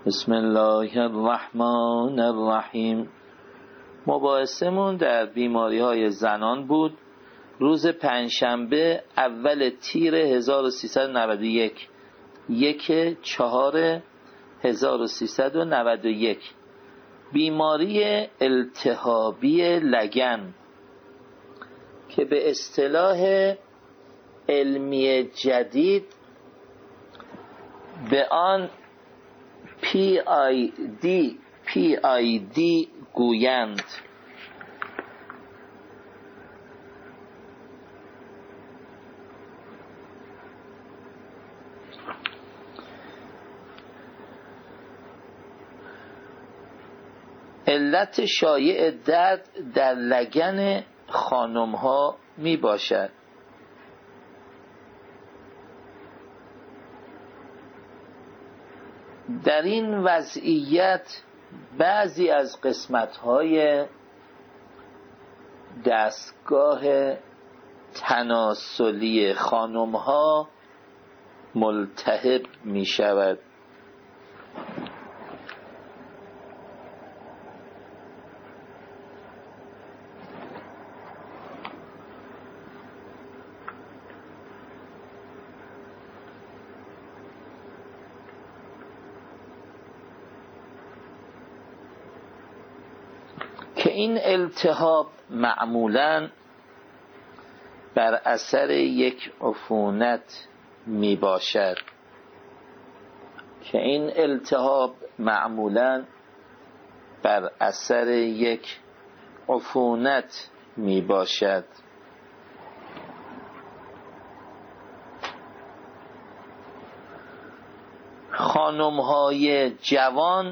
بسم الله الرحمن الرحیم. مباحثمون در بیماری های زنان بود. روز پنجشنبه اول تیر 1391 1/4/1391. بیماری التهابی لگن که به اصطلاح علمی جدید به آن PID گویند. علت شایع درد در لگن خانم ها می باشد. در این وضعیت بعضی از قسمت‌های دستگاه تناسلی خانم‌ها ملتهب می‌شود. که این التهاب معمولاً بر اثر یک عفونت می باشد. خانم‌های جوان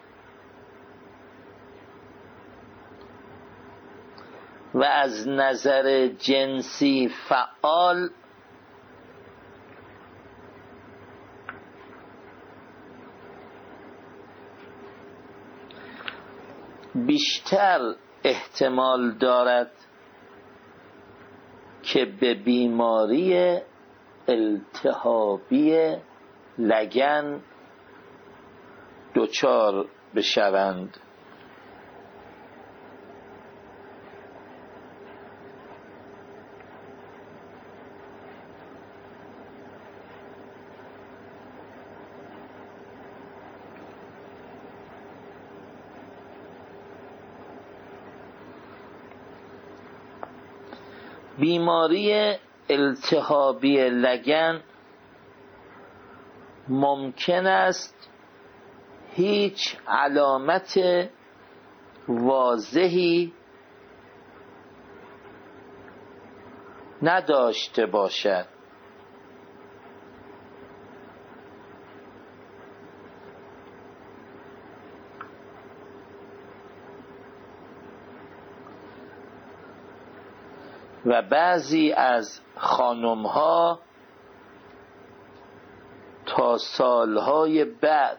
و از نظر جنسی فعال بیشتر احتمال دارد که به بیماری التهابی لگن دچار بشوند. بیماری التهابی لگن ممکن است هیچ علامت واضحی نداشته باشد. و بعضی از خانم‌ها تا سالهای بعد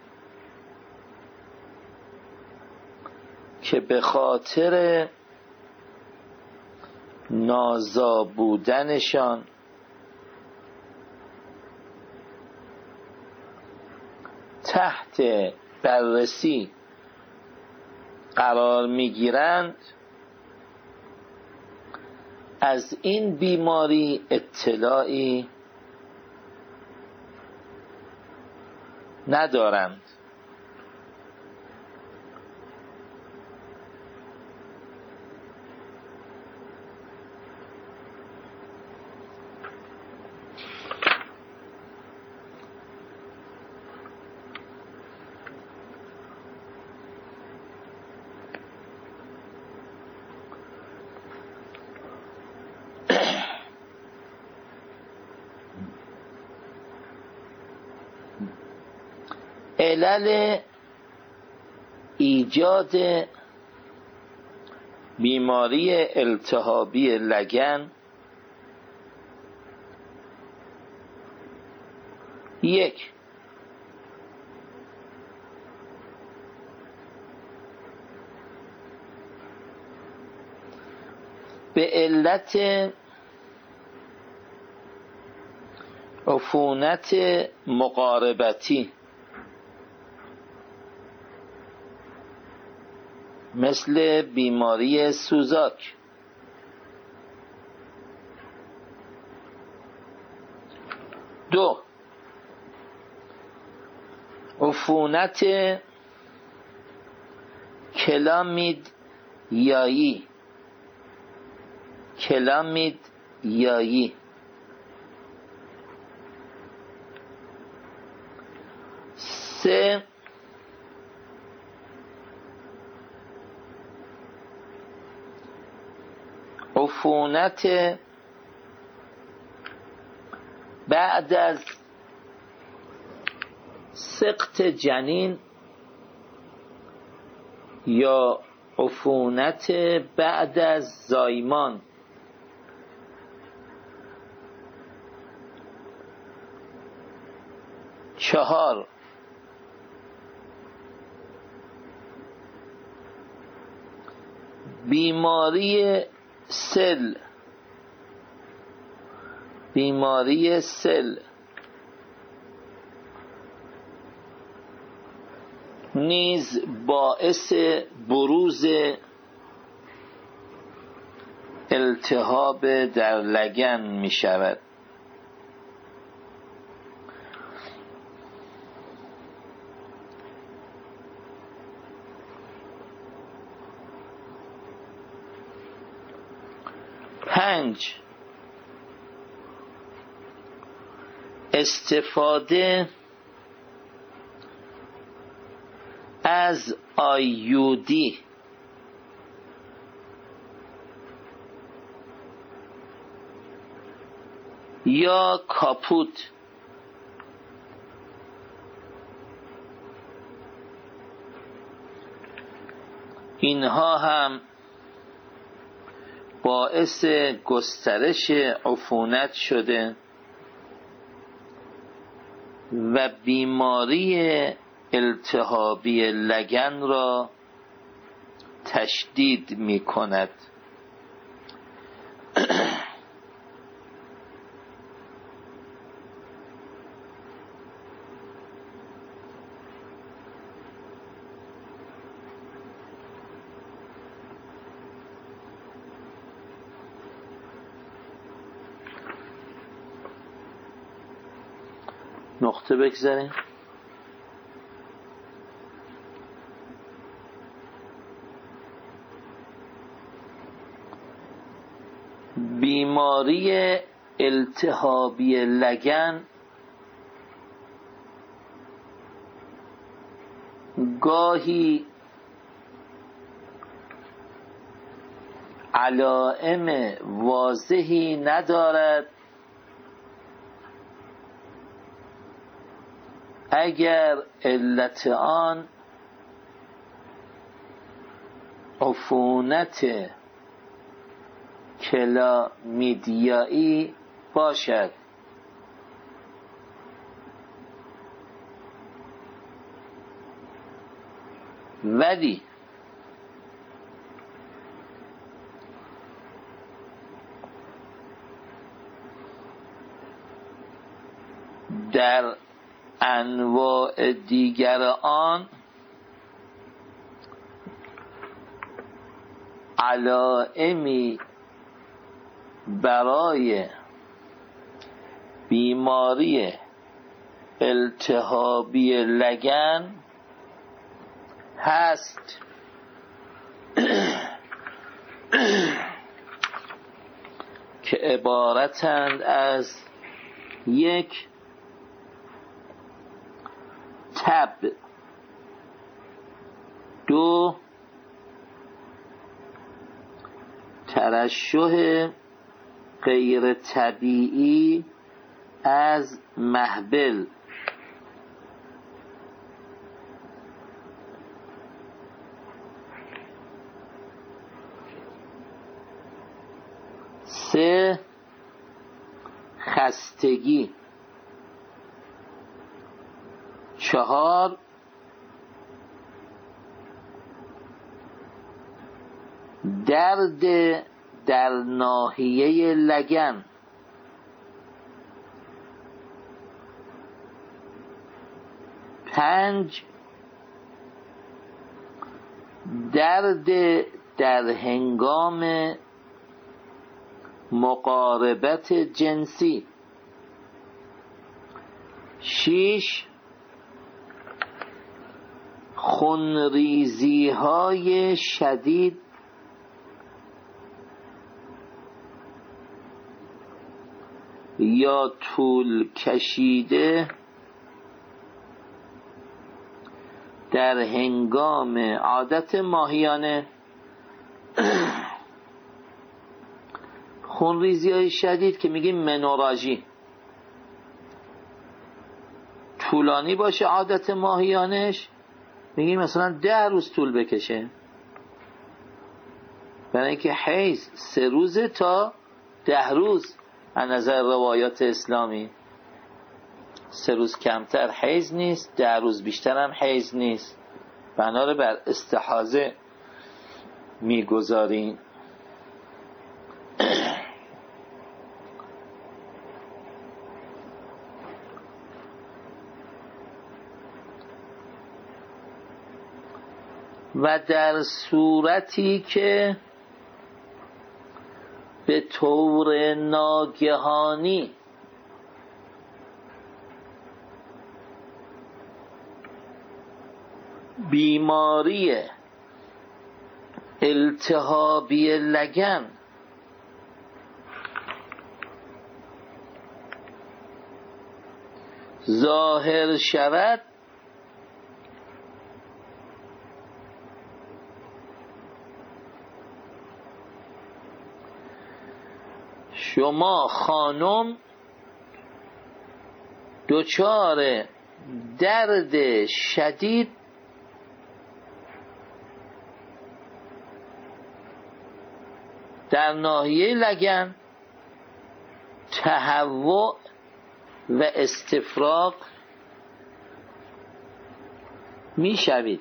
که به خاطر نازا تحت بررسی قرار می‌گیرند از این بیماری اطلاعی ندارند. علل ایجاد بیماری التهابی لگن: 1. به علت عفونت مقاربتی مثل بیماری سوزاک. 2. عفونت کلامید یایی. 3. عفونت بعد از سقط جنین یا عفونت بعد از زایمان. 4. بیماری سل نیز باعث بروز التهاب در لگن می شود. استفاده از آیودی یا کاپوت اینها هم باعث گسترش عفونت شده و بیماری التهابی لگن را تشدید می کند. نقطه بگذاریم. بیماری التهابی لگن گاهی علائم واضحی ندارد اگر علت آن عفونت کلامیدیایی باشد. ولی در انواع دیگر آن علائمی برای بیماری التهابی لگن هست که عبارتند از 1. تب. 2. ترشح غیر طبیعی از محبل. 3. خستگی. 4. درد در ناحیه لگن. 5. درد در هنگام مقاربت جنسی. 6 خونریزی های شدید یا طول کشیده در هنگام عادت ماهیانه. خونریزی های شدید که میگیم منوراژی، طولانی باشه عادت ماهیانش، میگیم مثلا 10 روز طول بکشه، برای اینکه حیض 3 روزه تا 10 روز از نظر روایات اسلامی. 3 روز کمتر حیض نیست، 10 روز بیشتر هم حیض نیست، بنا رو بر استحاضه میگذاریم. و در صورتی که به طور ناگهانی بیماری التهابی لگن ظاهر شود، شما خانم دچار درد شدید در ناحیه لگن، تهوع و استفراغ می شوید.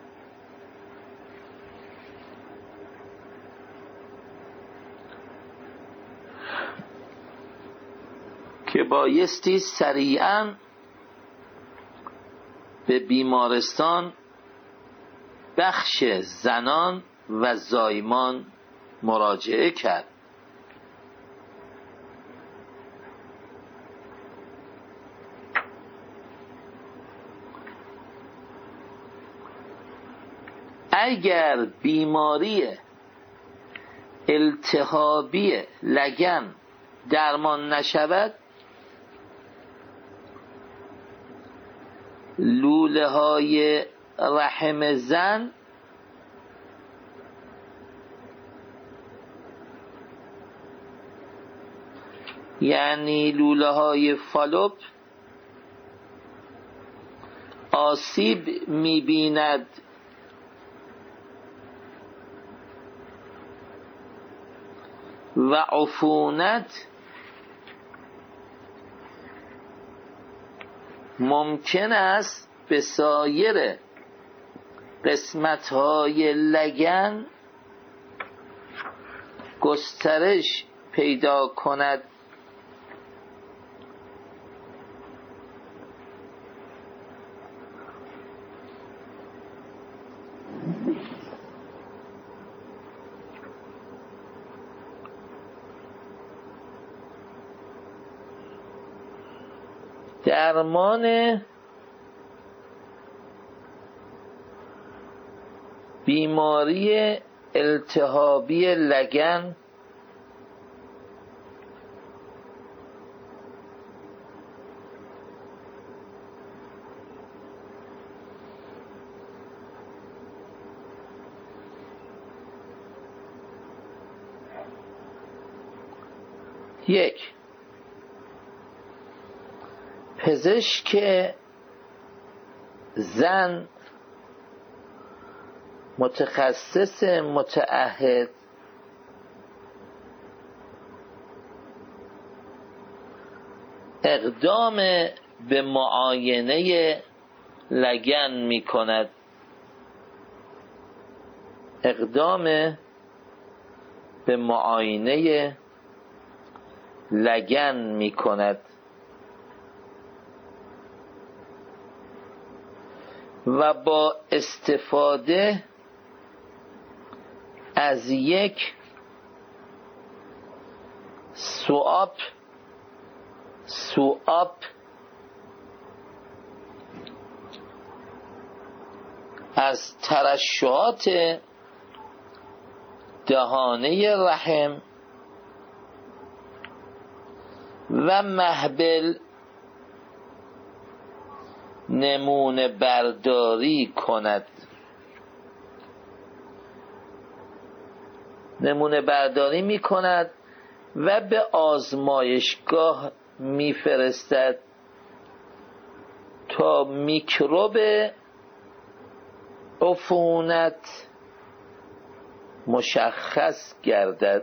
که بایستی سریعاً به بیمارستان بخش زنان و زایمان مراجعه کرد. اگر بیماری التهابی لگن درمان نشود، لوله های رحم زن یعنی لوله های فالوپ آسیب می‌بیند و عفونت ممکن است به سایر قسمت‌های لگن گسترش پیدا کند. درمان بیماری التهابی لگن یک، پزشک زن متخصص متعهد اقدام به معاینه لگن می کند. اقدام به معاینه لگن می کند و با استفاده از یک سوآپ از ترشحات دهانه رحم و مهبل نمونه برداری کند. نمونه برداری می کند و به آزمایشگاه می فرستد تا میکروب عفونت مشخص گردد.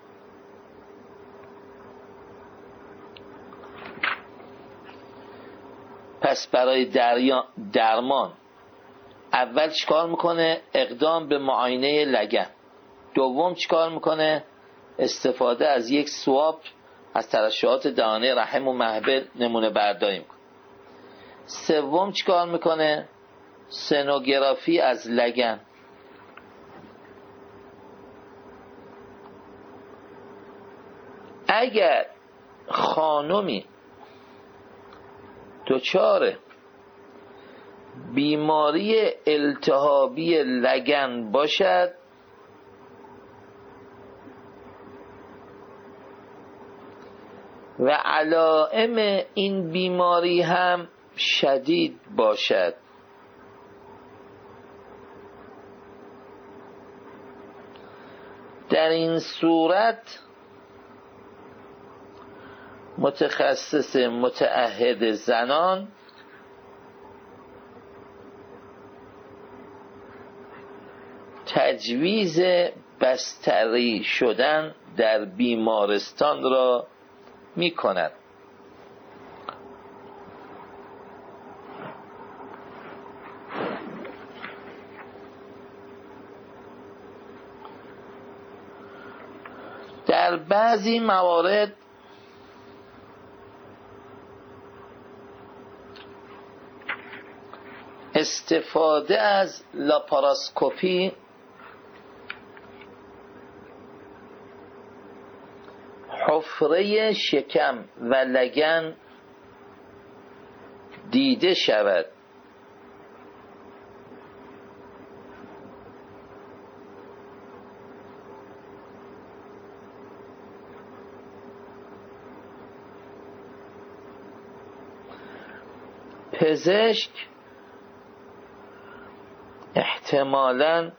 پس برای درمان اول چیکار میکنه؟ اقدام به معاینه لگن. دوم چیکار میکنه؟ استفاده از یک سواب از ترشحات دهانه رحم و مهبل نمونه برداری میکنه. سوم چیکار میکنه؟ سنوگرافی از لگن. اگر خانمی دچار بیماری التهابی لگن باشد و علائم این بیماری هم شدید باشد، در این صورت متخصص متعهد زنان تجویز بستری شدن در بیمارستان را می کند. در بعضی موارد استفاده از لاپاراسکوپی حفره شکم و لگن دیده شود. پزشک احتمالاً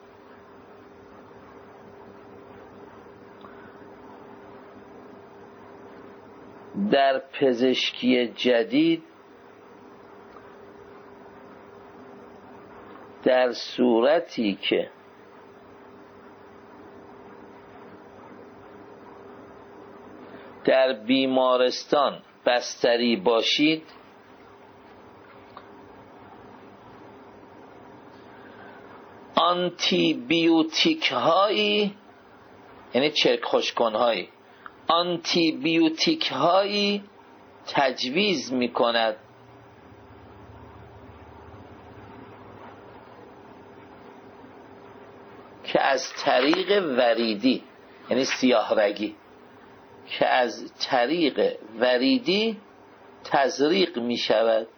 در پزشکی جدید در صورتی که در بیمارستان بستری باشید آنتی بیوتیک هایی، یعنی چرک خوشکن هایی، آنتی بیوتیک هایی تجویز می کند که از طریق وریدی، یعنی سیاه رگی، که از طریق وریدی تزریق می شود.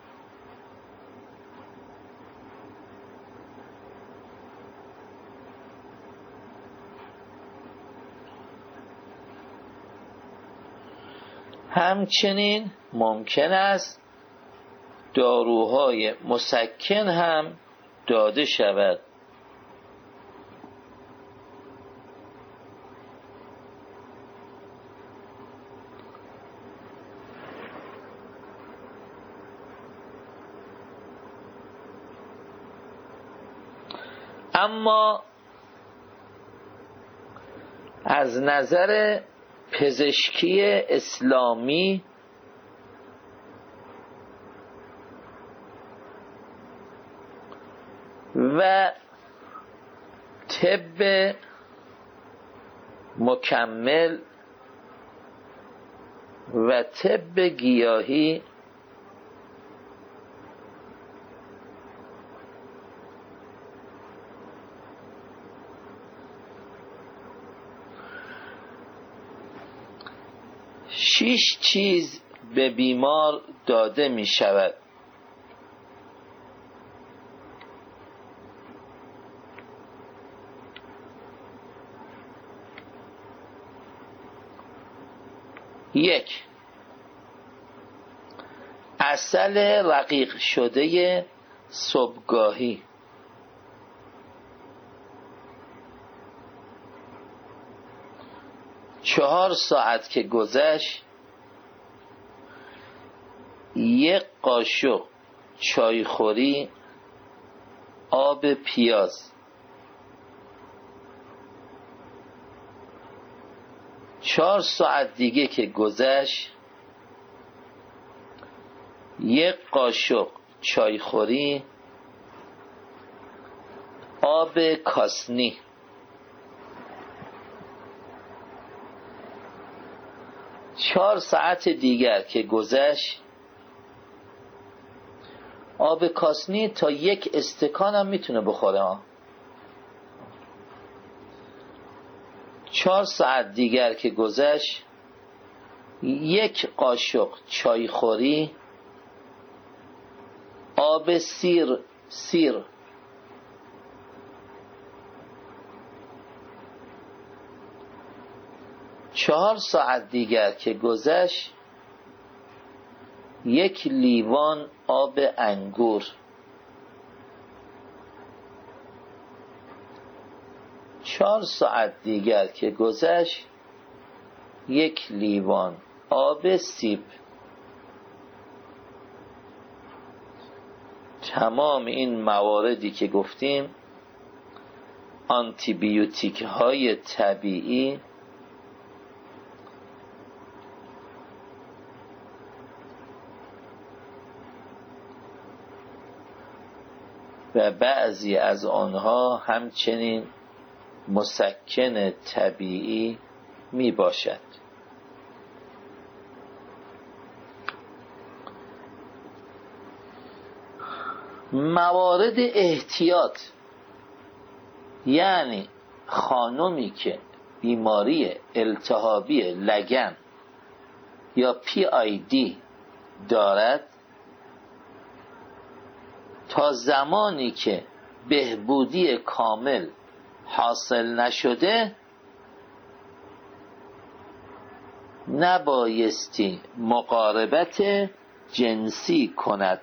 همچنین ممکن است داروهای مسکن هم داده شود. اما از نظر پزشکی اسلامی و طب مکمل و طب گیاهی 6 چیز به بیمار داده می شود. یک، عسل رقیق شده صبحگاهی. 4 ساعت که گذشت 1 قاشق چایخوری آب پیاز. 4 ساعت دیگه که گذشت 1 قاشق چایخوری آب کاسنی. 4 ساعت دیگر که گذشت آب کاسنی تا 1 استکان هم میتونه بخوره. 4 ساعت دیگر که گذشت 1 قاشق چایخوری آب سیر. 4 ساعت دیگر که گذشت 1 لیوان آب انگور. 4 ساعت دیگر که گذشت 1 لیوان آب سیب. تمام این مواردی که گفتیم آنتیبیوتیک های طبیعی و بعضی از آنها همچنین مسکن طبیعی می باشد. موارد احتیاط، یعنی خانمی که بیماری التهابی لگن یا PID دارد تا زمانی که بهبودی کامل حاصل نشده نبایستی مقاربت جنسی کند.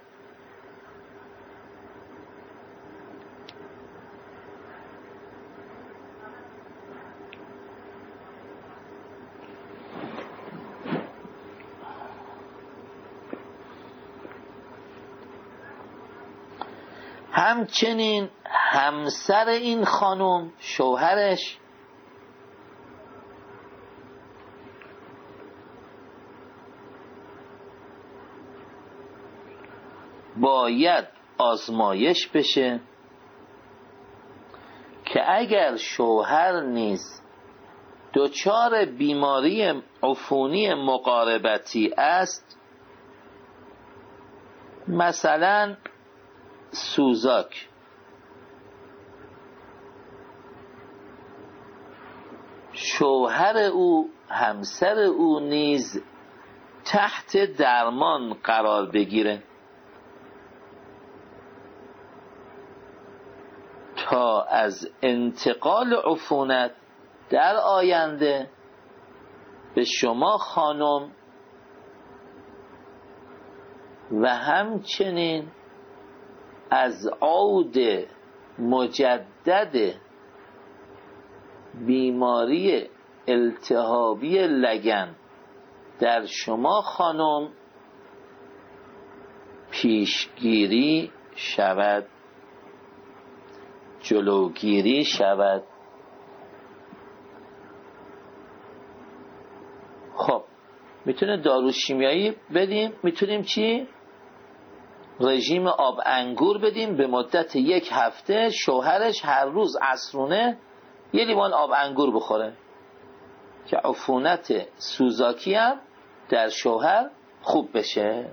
همچنین همسر این خانم، شوهرش، باید آزمایش بشه که اگر شوهر نیز دچار بیماری عفونی مقاربتی است، مثلا سوزاک، شوهر او، همسر او نیز تحت درمان قرار بگیره تا از انتقال عفونت در آینده به شما خانم و همچنین از عود مجدد بیماری التهابی لگن در شما خانم پیشگیری شود، جلوگیری شود. خب میتونه دارو شیمیایی بدیم، میتونیم چی؟ رژیم آب انگور بدیم به مدت 1 هفته. شوهرش هر روز عصرونه 1 لیوان آب انگور بخوره که عفونت سوزاکی هم در شوهر خوب بشه.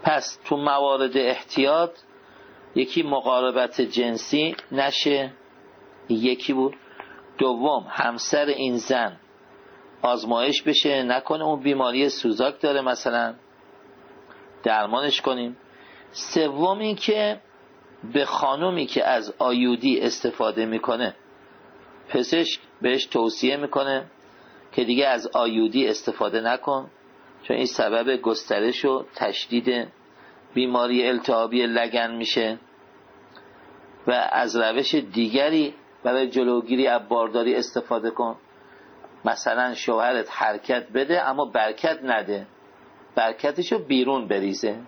پس تو موارد احتیاط یکی مقاربت جنسی نشه، یکی بود. دوم همسر این زن آزمایش بشه، نکنه اون بیماری سوزاک داره مثلا، درمانش کنیم. سوم این که به خانومی که از آیودی استفاده میکنه پزشک بهش توصیه میکنه که دیگه از آیودی استفاده نکن، چون این سبب گسترش و تشدید بیماری التهابی لگن میشه و از روش دیگری برای جلوگیری از بارداری استفاده کن. مثلا شوهرت حرکت بده اما برکت نده، برکتشو بیرون بریزه،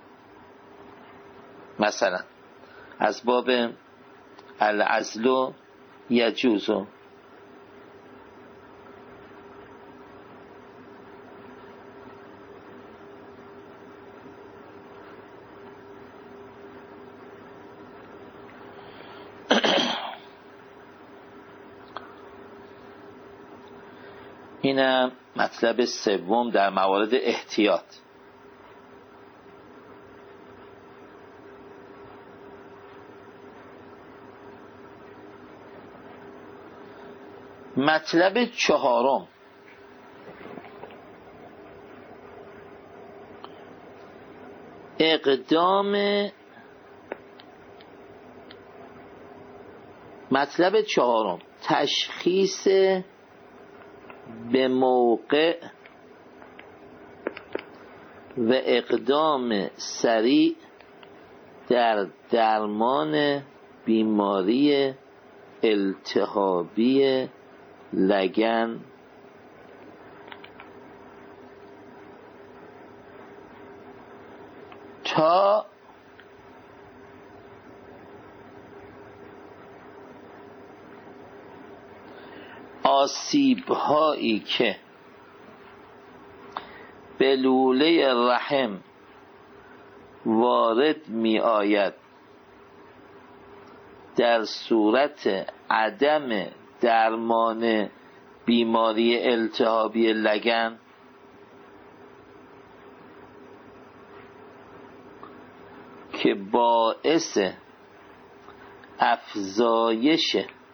مثلا از باب العزل یجوز. اینم مطلب سوم در موارد احتیاط. مطلب چهارم اقدام. مطلب چهارم تشخیص به موقع و اقدام سریع در درمان بیماری التهابی لگن تا آسیب‌هایی که به لوله رحم وارد می آید در صورت عدم درمان بیماری التهابی لگن که باعث افزایش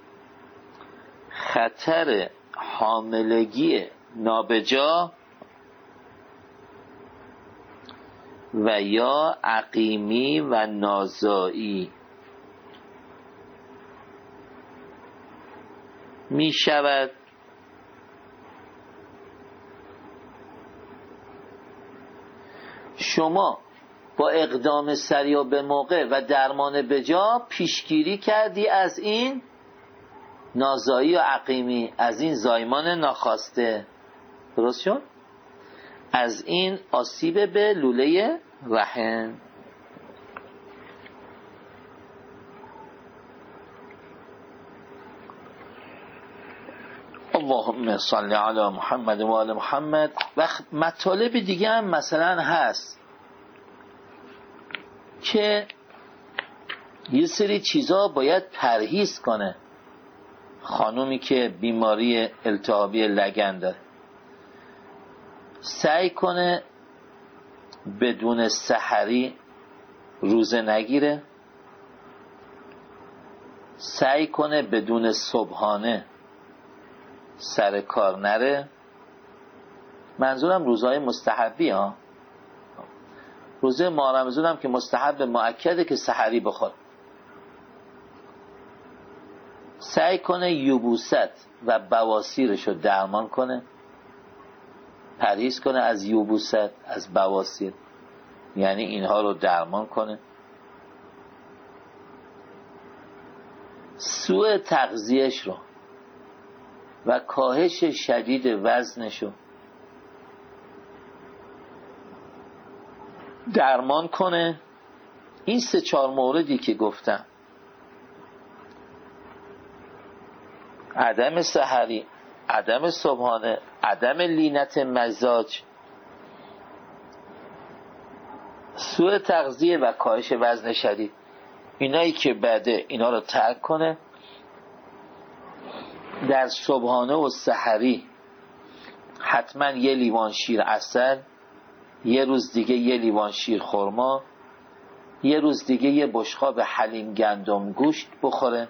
خطر حاملگی نابجا و یا عقیمی و نازایی می شود. شما با اقدام سریع و به موقع و درمان بجا پیشگیری کردی از این نازایی و عقیمی، از این زایمان ناخواسته، درست شد؟ از این آسیب به لوله رحم. اللهم صل علی محمد و آل محمد. و مطالب دیگه هم مثلا هست که یه سری چیزا باید پرهیز کنه خانومی که بیماری التهابی لگن داره. سعی کنه بدون سحری روزه نگیره، سعی کنه بدون صبحانه سر کار نره. منظورم روزهای مستحبی ها. روزه ماه رمضان هم که مستحب مؤکده که سحری بخور. سعی کنه یبوست و بواسیرشو درمان کنه، پرهیز کنه از یبوست، از بواسیر، یعنی اینها رو درمان کنه. سوء تغذیهش رو و کاهش شدید وزنشو درمان کنه. این 3-4 موردی که گفتم، عدم سحری، عدم صبحانه، عدم لینت مزاج، سوء تغذیه و کاهش وزن شدید، اینایی که بعده اینا رو ترک کنه. در صبحانه و سحری حتما 1 لیوان شیر عسل، 1 روز دیگه 1 لیوان شیر خرما، یه روز دیگه یه بشقاب حلیم گندم گوشت بخوره.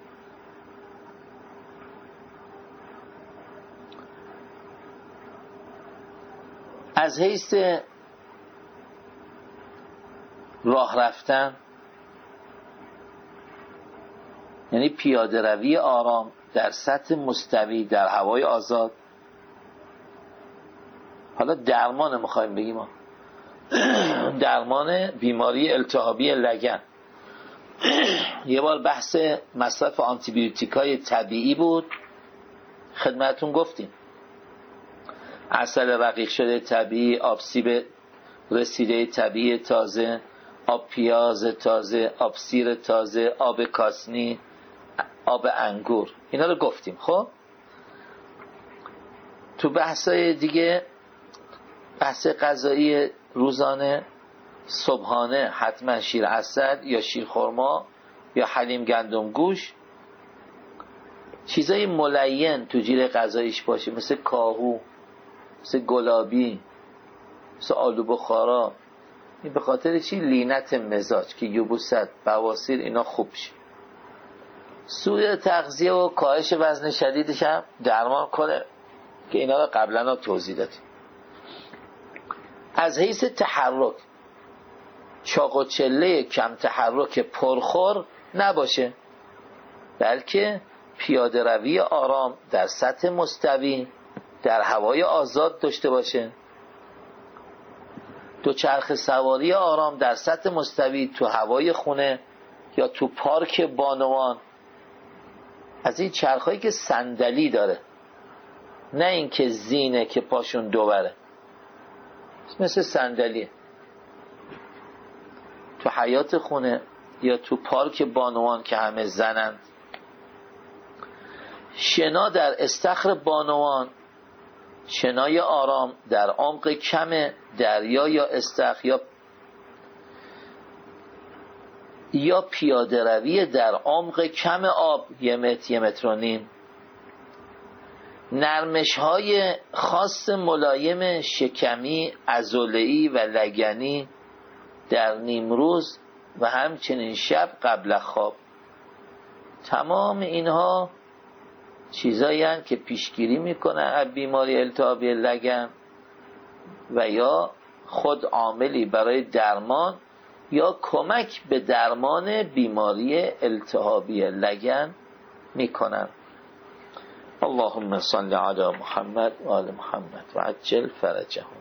از حیث راه رفتن، یعنی پیاده روی آرام در سطح مستوی در هوای آزاد. حالا درمان میخوایم بگیم درمان بیماری التهابی لگن. یه بار بحث مصرف آنتیبیوتیکای طبیعی بود، خدمتون گفتیم عسل رقیق شده طبیعی، آب سیب رسیده طبیعی تازه، آب پیاز تازه، آب سیر تازه، آب کاسنی، آب انگور، اینا رو گفتیم. خب تو بحثای دیگه، بحث غذایی روزانه، صبحانه حتما شیر عسل یا شیر خرما یا حلیم گندم گوش، چیزای ملین تو جیره غذاییش باشه، مثل کاهو، مثل گلابی، مثل آلو بخارا. این به خاطر چی؟ لینت مزاج که یبوست، بواسیر اینا خوب شه. سوء تغذیه و کاهش وزن شدیدش هم درمان کنه که اینا رو قبلا توضیح دادیم. از حیث تحرک، چاق و چله کم تحرک پرخور نباشه، بلکه پیاده روی آرام در سطح مستوی در هوای آزاد داشته باشه. دوچرخه سواری آرام در سطح مستوی تو هوای خونه یا تو پارک بانوان، از این چرخهایی که صندلی داره، نه این که زینه که پاشون دوبره، مثل صندلی تو حیاط خونه یا تو پارک بانوان که همه زنند. شنا در استخر بانوان، شنای آرام در عمق کم دریا یا استخر یا پیاده روی در عمق کم آب 1 متر 1.5 متر. نرمش های خاص ملایم شکمی، عضله‌ای و لگنی در نیمروز و همچنین شب قبل خواب. تمام اینها چیزایی هستند که پیشگیری میکنن از بیماری التهابی لگن و یا خود عاملی برای درمان یا کمک به درمان بیماری التهابی لگن میکنن. اللهم صل علی محمد و آل محمد و عجل فرجهم.